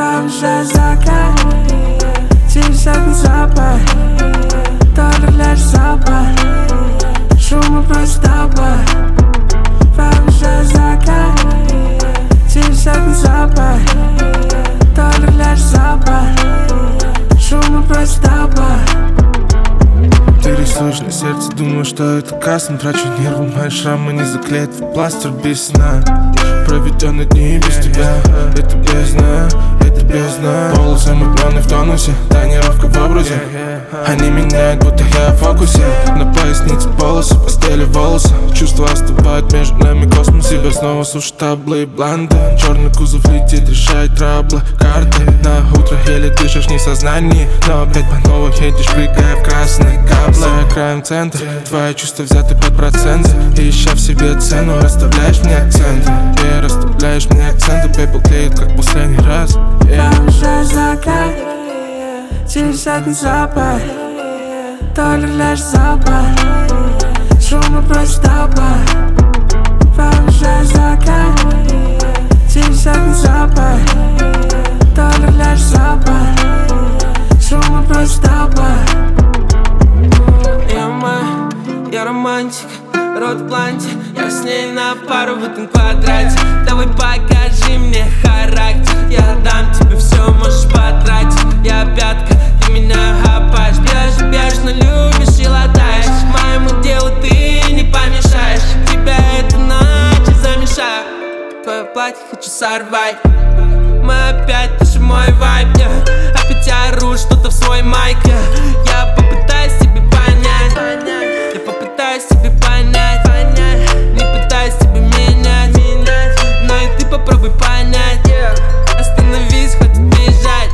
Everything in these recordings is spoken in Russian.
Уже закат, тишина запах, только лишь запах, шума просто бах. Уже закат, тишина запах, только лишь запах, шума просто бах. Ты рисуешь на сердце, думаю, что это кастом. Трачу нервы, мои шрамы не заклеят в пластырь без сна. Проведенные дни без тебя, это бездна, это бездна. Волосы мутные в тонусе, тонировка в образе. Они меняют, будто я в фокусе. На пояснице полосы, постели волосы. Чувства остывают между нами космос. Себя снова сушат таблы и бланты. Черный кузов летит, решает траблы, карты. На утро еле дышишь, не в сознании, но опять по новой едешь, прыгая в красные каблы. За краем центра, твои чувства взяты под процент. И ища в себе цену, расставляешь мне акценты. И расставляешь мне акценты, пепел клеит, как последний раз. Уже закат, тишина запах, только лишь запах, шума просто бах. Уже закат, тишина запах, только лишь запах, шума просто бах. Я романтик, рот в планте, я с ней на пару в этом квадрате. Давай покажи мне характер, я дам тебе все, можешь потратить. Я пятка, ты меня хапаешь, бешено любишь и латаешь. Моему делу ты не помешаешь, тебя эта ночь замешаю. Твое платье хочу сорвать, мы опять пишем мой вайб, опять ору что-то в свой майк. Я попытаюсь тебе понять, я попытаюсь тебе понять, не пытаюсь тебе менять, но и ты попробуй понять. Остановись, хватит бежать.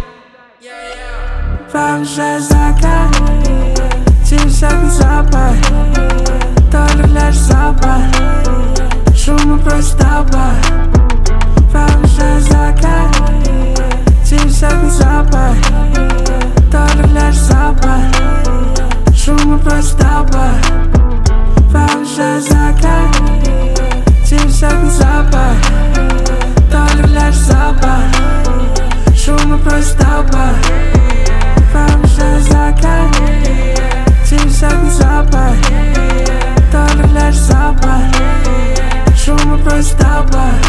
Уже закат, тишина запах, только лишь запах, шума просто бах. Уже закат, тишина запах, только лишь запах, шума просто бах. Уже закат, тишина запах, только лишь запах, шума просто бах. Уже закат, тишина запах, только лишь запах, шума просто бах.